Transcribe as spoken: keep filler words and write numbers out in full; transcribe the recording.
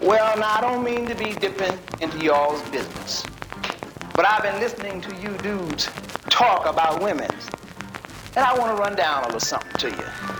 Well, now, I don't mean to be dipping into y'all's business, but I've been listening to you dudes talk about women, and I want to run down a little something to you.